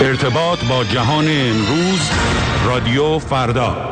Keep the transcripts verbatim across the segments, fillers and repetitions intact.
ارتباط با جهان امروز، رادیو فردا.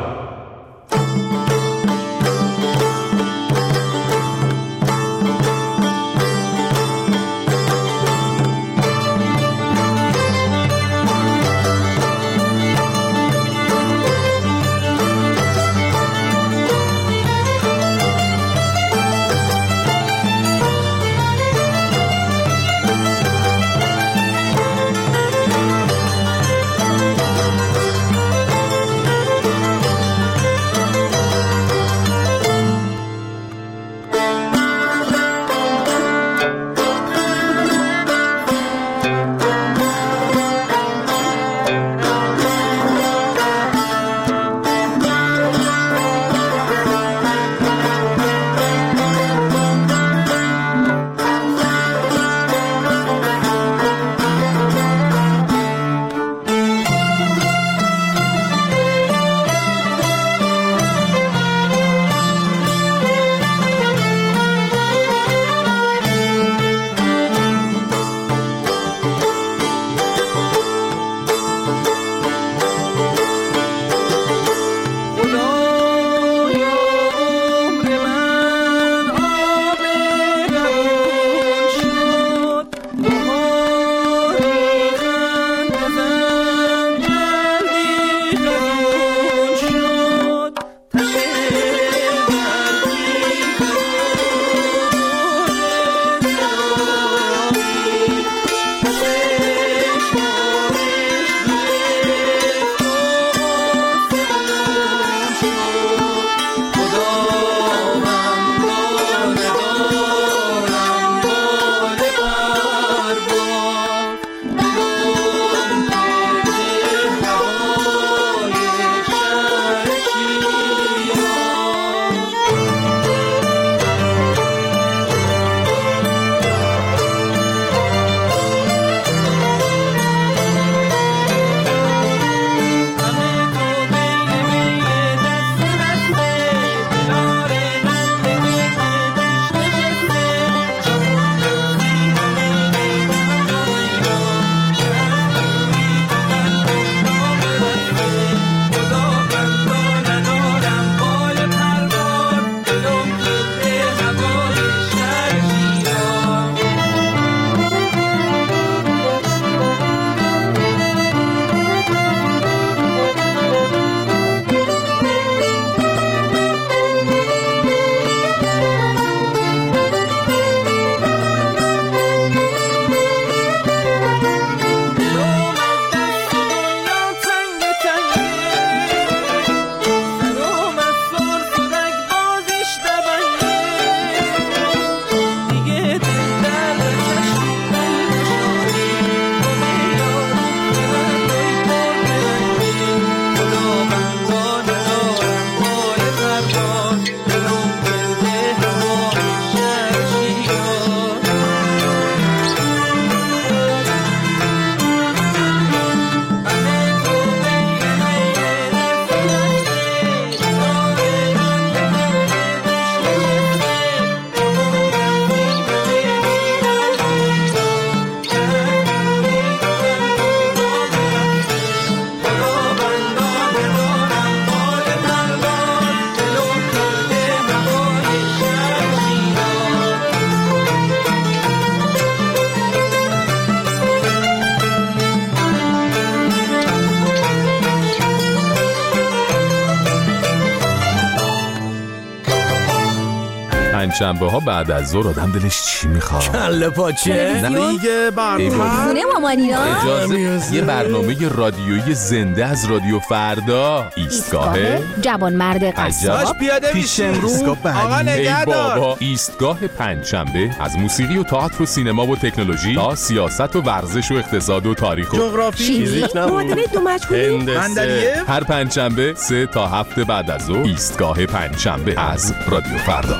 شنبه ها بعد از ظهر آدم دلش چی میخواد؟ کله پاچه؟ نه دیگه برنامه خونه مامانینا. اجازه یه برنامه رادیویی زنده از رادیو فردا. ایستگاه جوان مرد قصاب پیاده پیش امروز. آقا ای نگهدار. بابا، ایستگاه پنجشنبه از موسیقی و تئاتر و سینما و تکنولوژی تا سیاست و ورزش و اقتصاد و تاریخ و جغرافی، فیزیک نبود. معادله دو مجهولی بندریه. هر پنجشنبه سه تا هفت بعد از ظهر. ایستگاه پنجشنبه از رادیو فردا.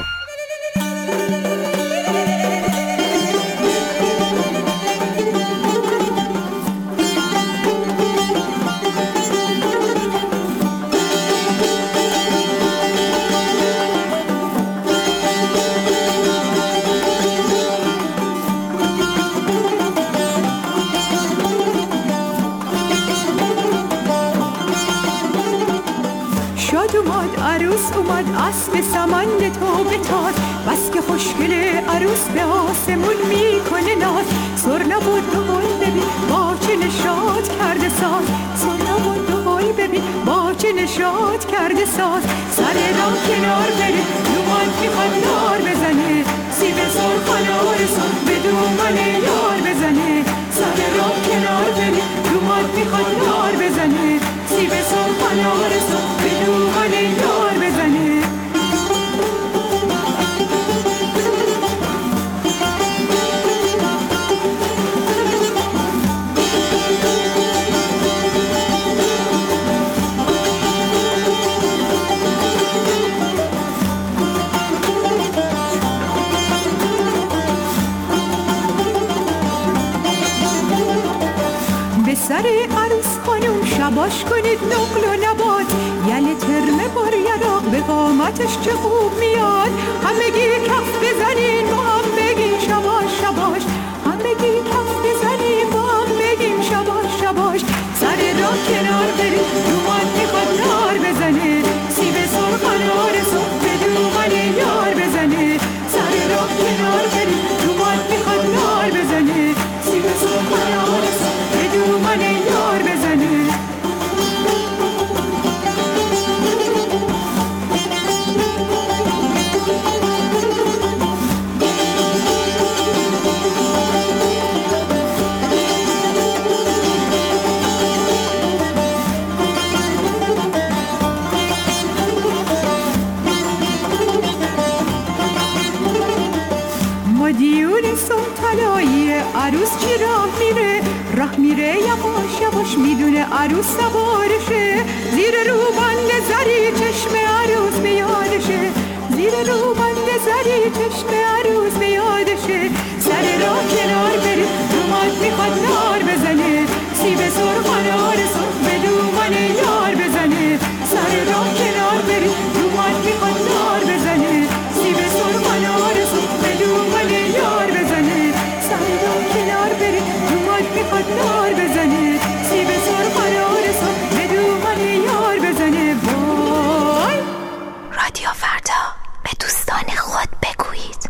اومد عروس اومد اسب سمند تو بتاد بس که خوشگل عروس به آسمون میکنه ناز سر نبود و بای ببین با چه نشاط کرده ساز سر نبود و بای ببین با چه نشاط کرده ساز سر را کنار بره دومان میخواد نار بزنه سیب سرخ و نارسان به دومان یار بزنه سر را کنار بره دومان میخواد نار بزنه سیب سرخ و نارسان به دومان یار بزنه سر عروس خانم شباش کنید نقل و نبات یل ترمه بار یراق به قامتش چه خوب میاد همگی کف بزنین با هم بگیم شباش شباش همگی کف بزنین با هم بگیم شباش شباش سر را کنار برید دومان میخواد نار بزنه سیب سرخ و نارسان به دومان یار بزنه سر را کنار برید دومان میخواد نار بزنه سیب سرخ و نارسان به دومان یار بزنه طلایی عروس چی راه میره راه میره یواش یواش میدونه عروس سوارشه زیر روبند زری چشم عروس بیادشه زیر روبند زری چشم عروس بیادشه سر راه کنار بره دومان میخواد نار بزنه سیب سرخ و نارسان به دومان یار بزنه سر راه کنار بره دومان میخواد نار بزنه سیب سرخ و نارسان به دومان یار بزنه سر راه کنار بره دومان میخواد نار بزنه سیب سرخ و نارسان به دومان یار بزنه وای رادیو فردا به دوستان خود بگویید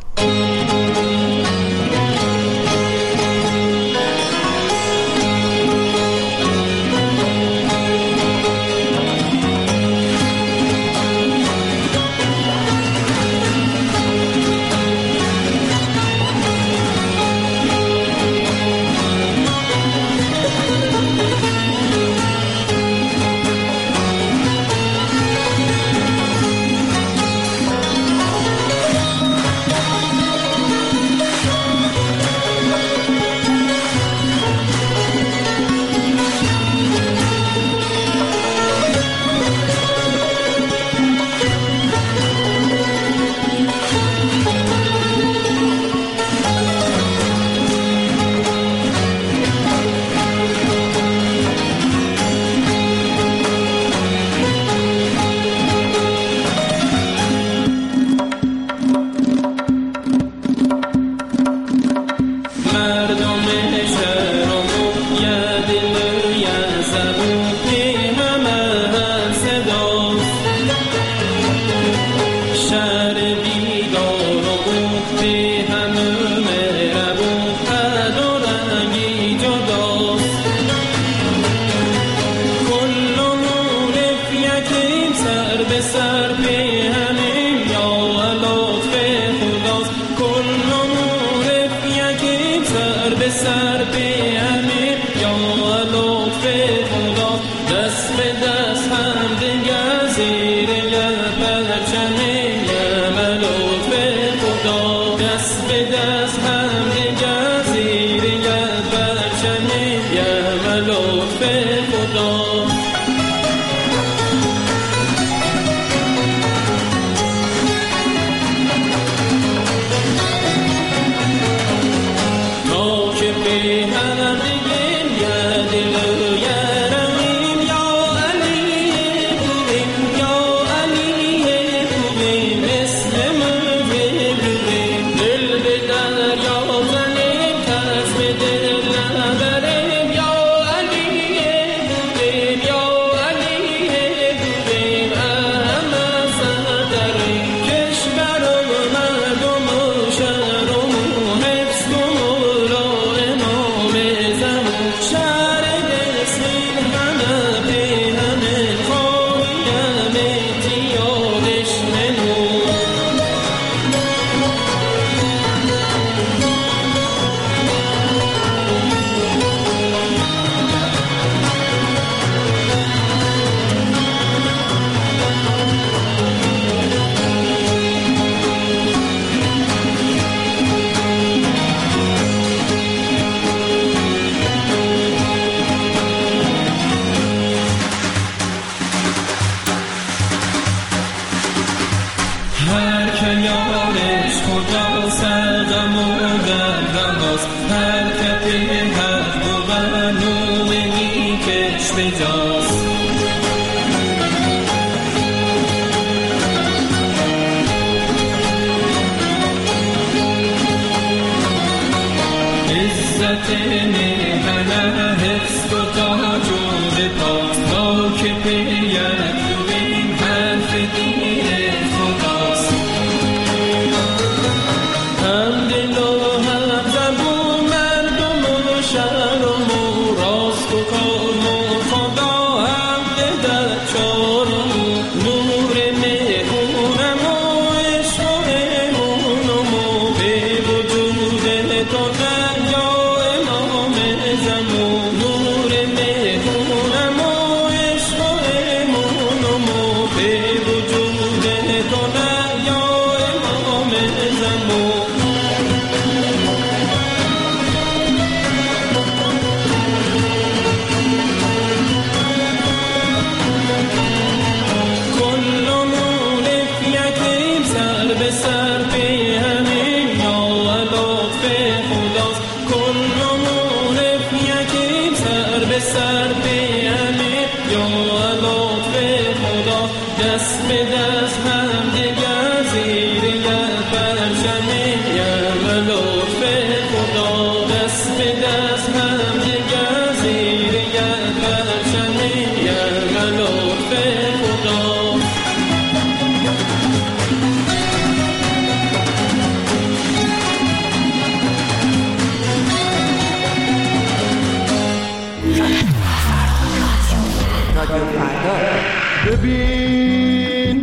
ببین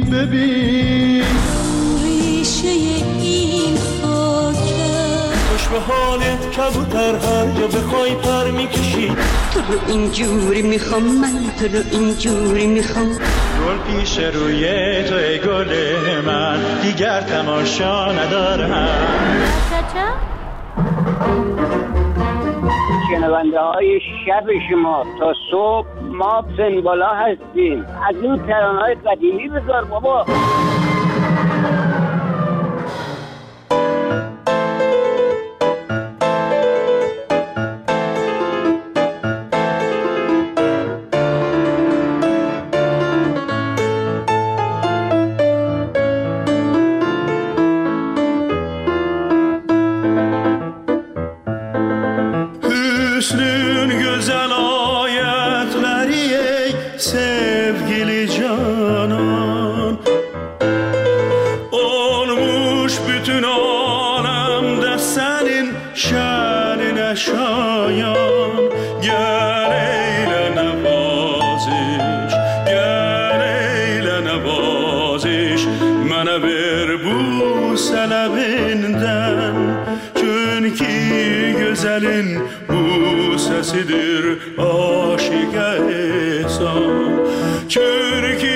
ببین ریشه این خاکه خوش به حالت کبوتر هر جا بخوای پر میکشی تو رو اینجوری میخوام من تو رو اینجوری میخوام گل پیش روی تو ای گل من دیگر تماشا ندارم شنونده های شب شما تا صبح ما سنبالا هستیم. از این ترانه های قدیمی بذار بابا. Sidir aşık ehsan Çünkü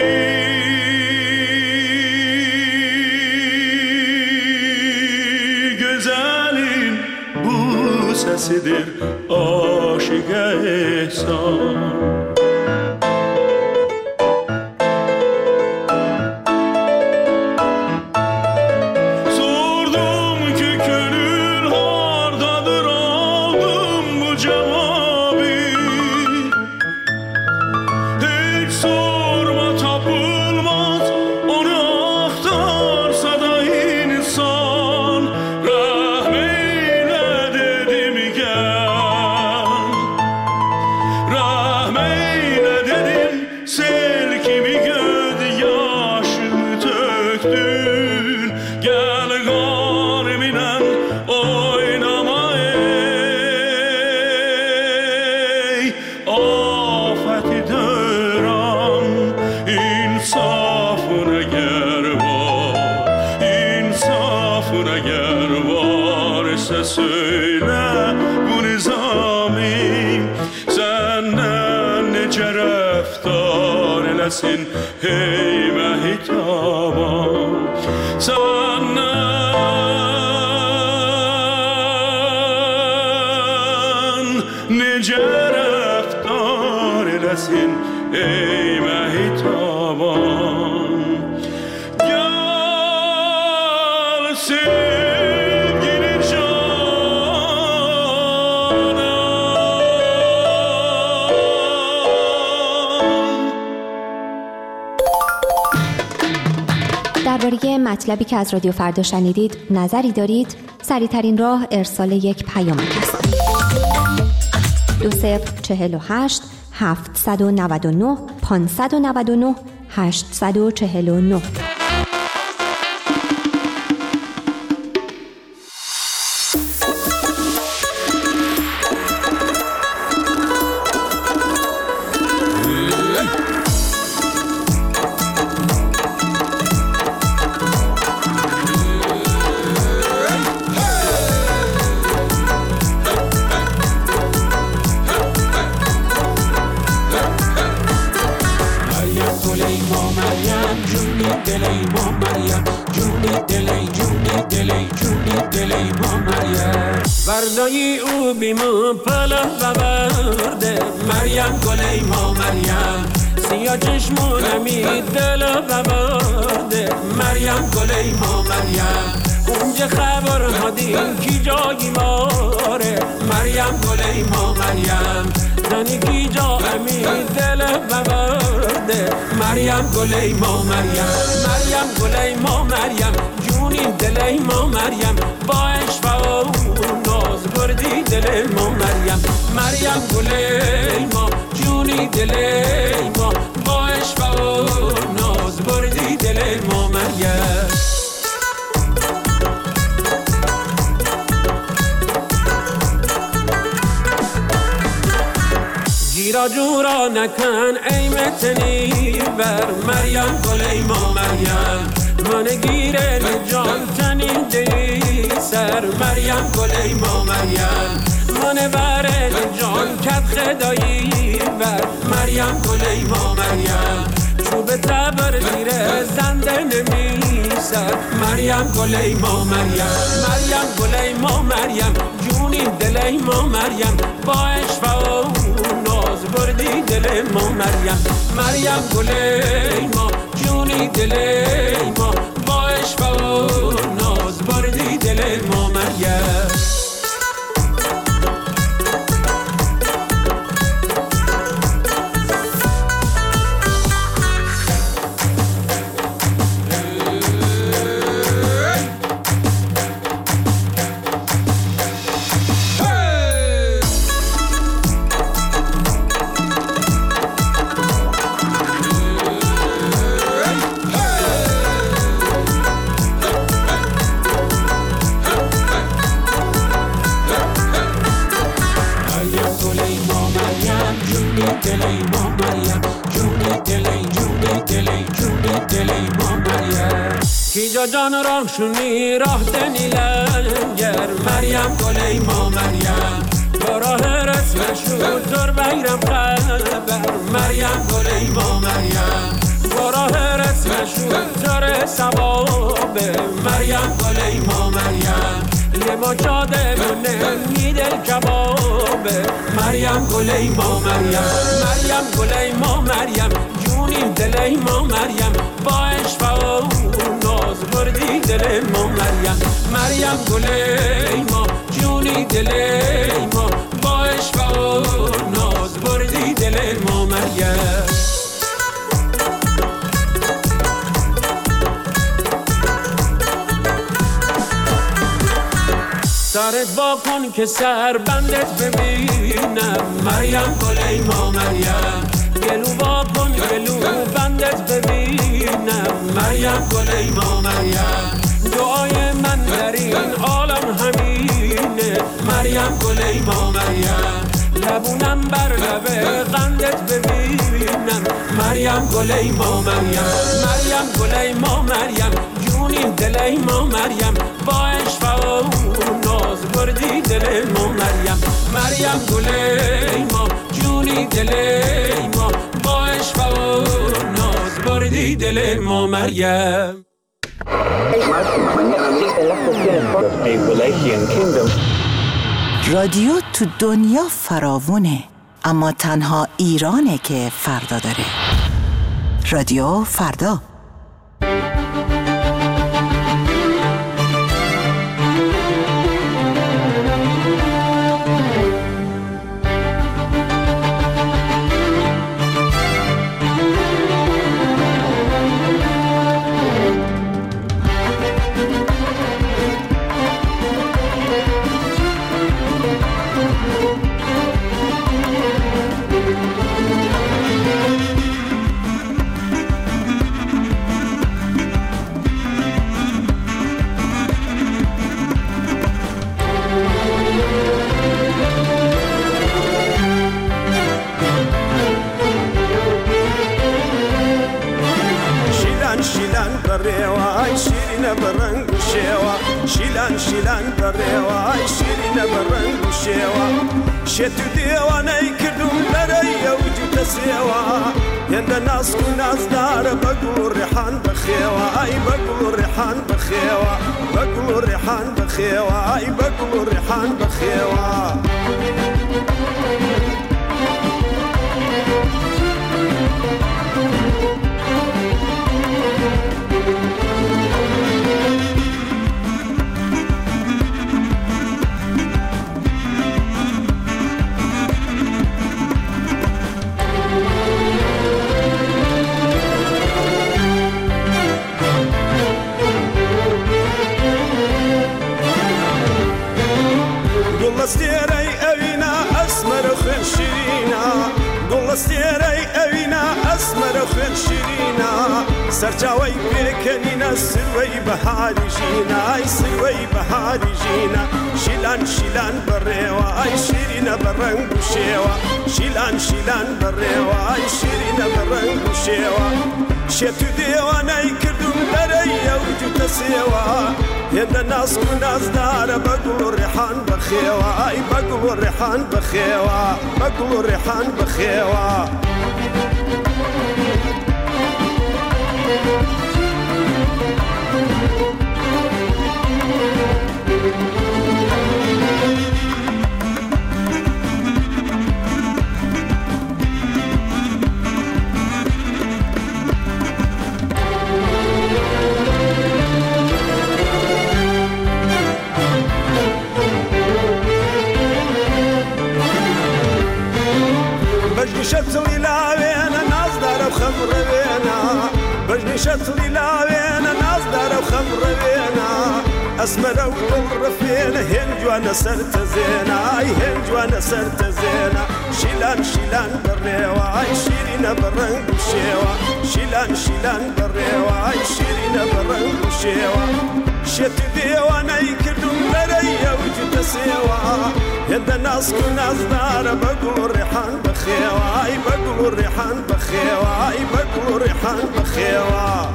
güzelin bu sesidir aşık ehsan Rahmet رسین هی مهی تابان سوانن نجر افتار رسین هی مهی تابان گل سیگیر درباره مطلبی که از رادیو فردا شنیدید نظری دارید؟ سریع‌ترین راه ارسال یک پیامک است. دو صفر چهل و هشت هفتصد و نود و نه پانصد و نود و نه هشتصد و چهل و نه. وردایی او بیمو پلا ببرده مریم گلی ما مریم سیاه چشمونمی دلا ببرده مریم گلی ما مریم اونجا خبر هادین کی جایی ماره مریم گلی ما مریم زنی کی جا امی دلا ببرده مریم گلی ما مریم مریم گلی ما مریم جونی دلی ما مریم با عشق و ناز بردی دل ما مریم مریم گلی ما جونی دل ما با عشق و ناز بردی دل ما مریم گیرا جورا نکن ای متنی بر مریم گلی ما مریم من گیره جان تنی دی سر مریم گلی ما مریم من بره جان کت خدایی بر مریم گلی ما مریم چوب تبر زیر زنده نمی سر مریم گلی ما مریم مریم گلی ما مریم جونی دلی ما مریم با عشق و ناز بردی دل ما مریم مریم گلی ما جونی دلی ما با عشق و ناز بردی دل ما مریم کیجا جان راه شونی راه دنی لنگر مریم گلی ما مریم با راه رسم شد دور بیرم خبر مریم گلی ما مریم با راه رسم شد دور سباب مریم گلی ما مریم یه ما جاده مونه میدل کباب مریم گلی ما مریم مریم گلی ما مریم جونی دلی ما مریم با عشق و ناز بردی دل ما مریم مریم گلی ما جونی دلی ما با عشق و ناز بردی دل ما مریم سرت با کن که سر بندت ببینم مریم گلی ما مریم گلو با کن گلو بندت ببینم مریم گلی ما مریم دعای من در این عالم همینه مریم گلی ما مریم لبونم بر لب قندت ببینم مریم گلی ما مریم مریم گلی ما مریم جونی دلی ما مریم با عشق و ناز بردی دل ما مریم مریم گلی ما جونی دلی ما با عشق و ناز دل ما مریم. رادیو تو دنیا فراوونه، اما تنها ایرانه که فردا داره. رادیو فردا. بريواي شيرين برنگ شوا شيلان شيلان بريواي شيرين برنگ شوا شتو ديواني كردم دريا وجو تسيوا يند ناس وناس دار بقول ريحان بخيوا اي بقول ريحان بخيوا بقول ريحان بخيوا اي بقول ريحان بخيوا استيري أوينا أسمر وخن شيرينا قول استيري أوينا أسمر وخن شيرينا سرجاوي بيكنينا سروي بحالي جينا أي سروي بحالي جينا شيلان شيلان بريوا أي شيرينا برنگ وشيوا شيلان شيلان بريوا أي شيرينا برنگ وشيوا شتو ديواني كردم دريا وجو تسيوا يند ناس وناس دار بقول ريحان بخيوا اي بقول ريحان بخيوا بقول ريحان بخيوا شتلي لاوينا ناس دار وخمر بينا بجني شتلي لاوينا ناس دار وخمر بينا اسمر ودمر فينا هنج وانا سرت زينا اي هنج وانا سرت زينا شيلان شيلان بريوا اي شيرينا برنگ وشيوا شيلان شيلان بريوا اي شيرينا برنگ وشيوا شت ديوانا يكردم دريا وجو تسيوا يند ناس وناس دار بقول ريحان بخيوا اي بقول ريحان بخيوا اي بقول ريحان بخيوا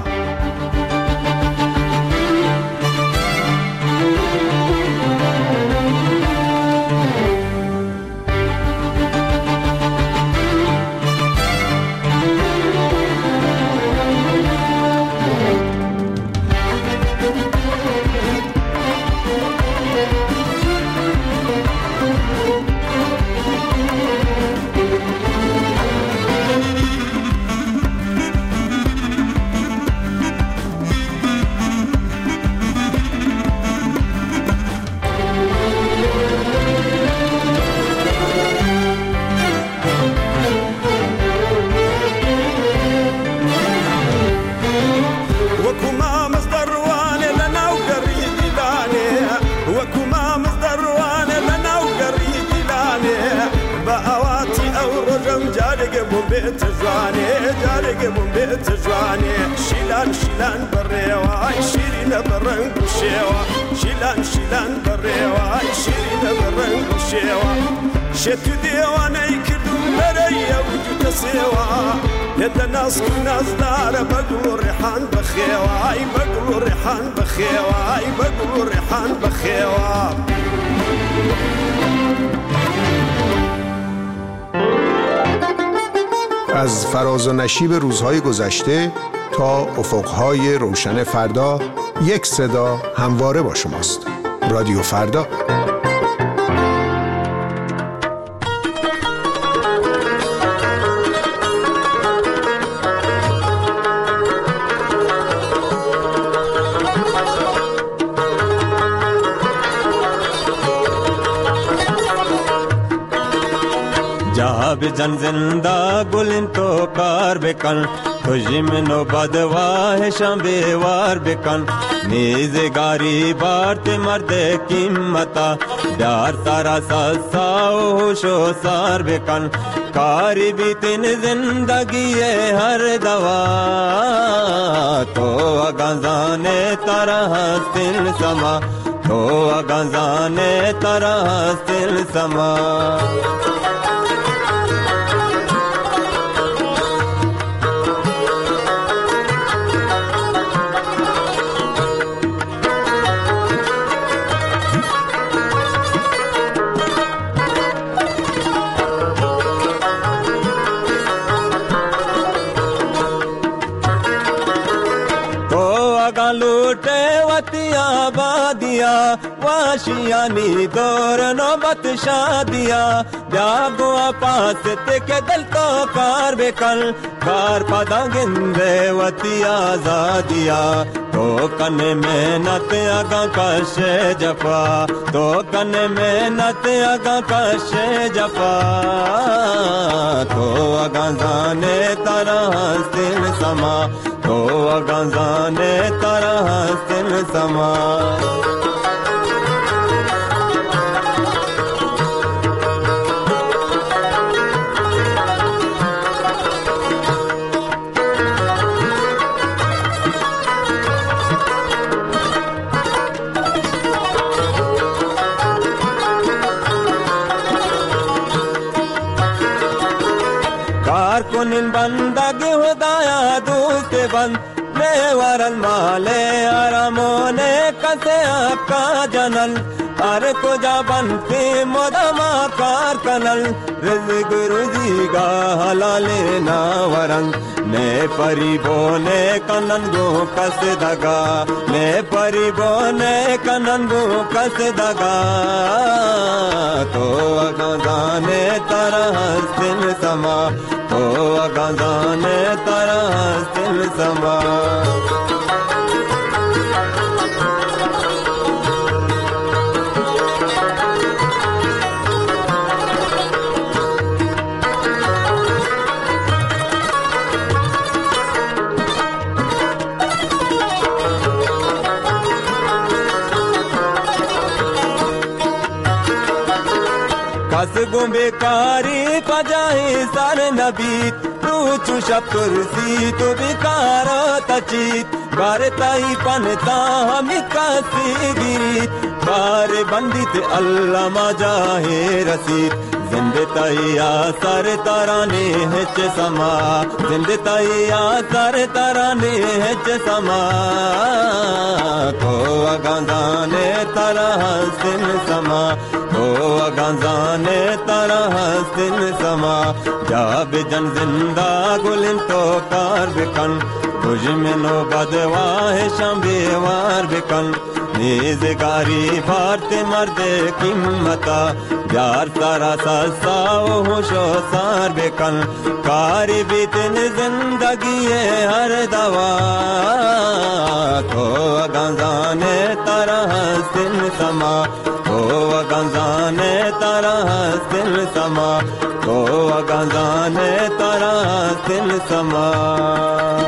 بيت جواني جارق من بيت جواني شيلان شيلان بريوا اي شيرينا برنگ وشيوا شيلان شيلان بريوا اي شيرينا برنگ وشيوا شتو ديواني كردم دريا وجو تسيوا يد ناس وناس دار بقول ريحان بخيوا اي بقول ريحان بخيوا اي بقول ريحان بخيوا از فراز و نشیب روزهای گذشته تا افقهای روشن فردا یک صدا همواره با شماست. رادیو فردا. जब जन जिंदा गुलिन तो कार बेकन खुशी में नो बदवा है शंबेवार बेकन नीज़े गारी बारते मर्दे कीमता प्यार सारा सासाओ होशो सार बेकन कारी बीतिन जिंदगी है हर दवा तो अगंजाने तरह तिल समा तो अगंजाने तरह तिल समा लूटे वतिया बादिया वाशियानी दौर नौबत शादिया ब्यागुआ पास के दिल तो कार बेकल कार पदा गिंदे वतिया जादिया तो कने मेहनत आगा कशे जफा तो कने मेहनत आगा कशे जफा तो आगा जाने तरह दिल समा तो अगंजाने तरह तिल समा कार कुनिन बंदगी हुदाया दूसरे बंद ने वरल माले आरामोने कसे आपका जनल हर को जा बनते मोदमा कार कनल रिज़्क़ रुज़ीगा हलाले ना वरन ने परिबोने कनन गो कस दगा ने परिबोने कनन गो कस दगा तो अगंजाने तरह दिल समा तो अगंजाने तरह दिल समा कस गुंबेकारी पजाही सर नबीत तू चुशप तुरसी तू बिकारा तचीत बारताई पनता हम कासी गिरीत बार बंदित अल्लाह मजाहे रसीद जिंदताई आसर तराने हिच समा जिंदताई आसर तराने हिच समा तो अगंजाने तरह सिन समा तो अगंजाने तरह सिन समा जब जन जिंदा गुलिन तो कार बिकन तुझ में नो बदवा है शंबेवार बिकन नीज़गारी भारते मर्दे कीमता यार सारा सासाओ होशो सार बेकन कारी बीतन जिंदगी है हर दवा तो अगंजाने तरह सिन समा तो अगंजाने तरह सिन समा तो अगंजाने तरह सिन समा